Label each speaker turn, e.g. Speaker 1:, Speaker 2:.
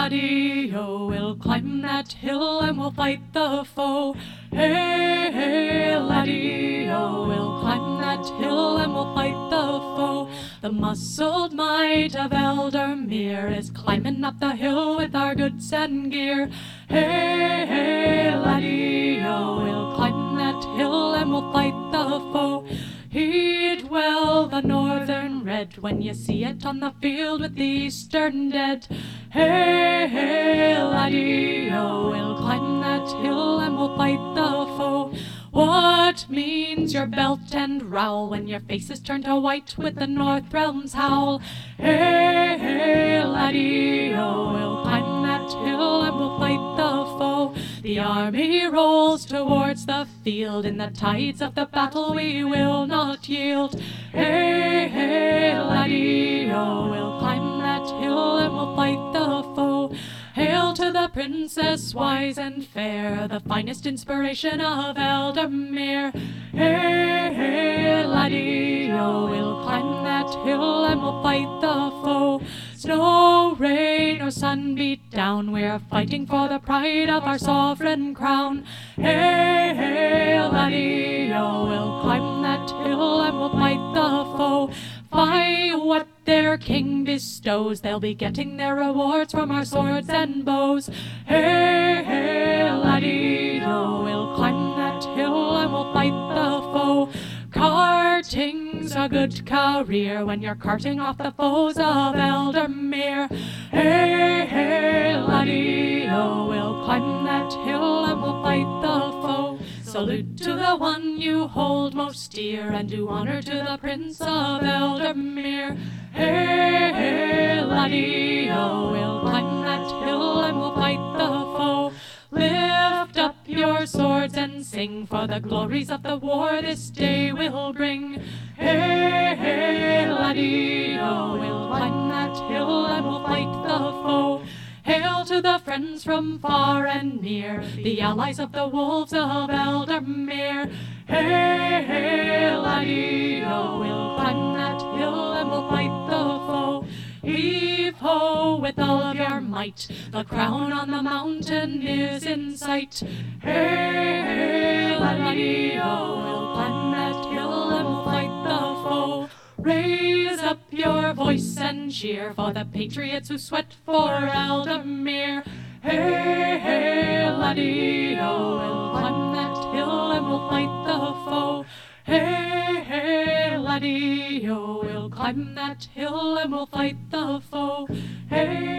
Speaker 1: laddie-o, we'll climb that hill and we'll fight the foe. Hey, hey, laddie-o, we'll climb that hill and we'll fight the foe. The muscled might of Eldermere is climbing up the hill with our goods and gear. Hey, hey, laddie-o, we'll climb that hill and we'll fight the foe. Heed well the northern red when you see it on the field with the eastern dead. Hey, hey, laddie-o, we'll climb that hill and we'll fight the foe. What means your belt and rowel when your face is turned to white with the North Realm's howl? Hey, hey, laddie-o, we'll climb that hill and we'll fight the foe. The army rolls towards the field, in the tides of the battle we will not yield. Hey, hey, laddie-o, we'll climb that hill and we'll fight the foe. Hail to the princess wise and fair, the finest inspiration of Eldermere. Hey, hey, laddie-o, we'll climb that hill and we'll fight the foe. Snow, rain, or sun beat down, we're fighting for the pride of our sovereign crown. Hey, hey, laddie-o, we'll climb that hill and we'll fight the foe. Fie what their king bestows, they'll be getting their rewards from our swords and bows. Hey, hey, laddie-o, we'll climb that hill and we'll fight the foe. Carting's a good career when you're carting off the foes of Eldermere. Hey, hey, laddie-o, we'll climb that hill and we'll fight the foe. Salute to the one you hold most dear, and do honor to the Prince of Eldermere. Hey, hey, laddie-o, we'll climb that hill and we'll fight the foe. Lift up your swords and sing, for the glories of the war this day will bring. Hey, hey, laddie-o, we'll climb that hill and we'll fight the foe. Hail to the friends from far and near, the allies of the wolves of Eldermere. Hey, hey, laddie-o, we'll climb that hill and we'll fight the foe. Heave-ho with all of your might, the crown on the mountain is in sight. Hey, hey, laddie-o, we'll climb that hill and we'll fight the foe. Raise up your voice and cheer for the patriots who sweat for Eldermere. Hey, hey, laddie-o, we'll climb that hill and we'll fight the foe. Hey, hey, laddie-o, we'll climb that hill and we'll fight the foe. Hey,